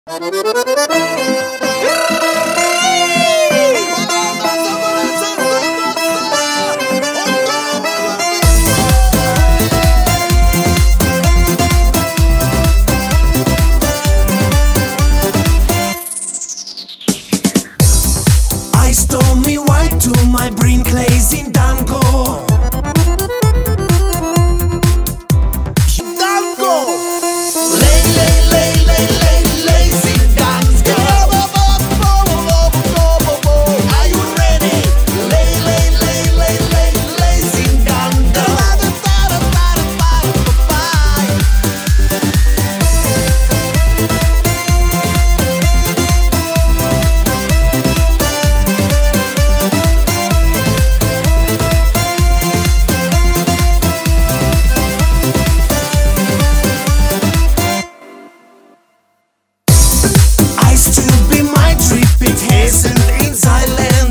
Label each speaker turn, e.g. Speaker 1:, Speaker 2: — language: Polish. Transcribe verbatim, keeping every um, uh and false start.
Speaker 1: Ice told me white to my brain clays in Danko. Danko! Lay, lay, lay, lay, lay, lazy Danko. Are you ready? Lay, lay, lay, lay, lay, lazy Danko. Ice to be my trip, it hastened in silence.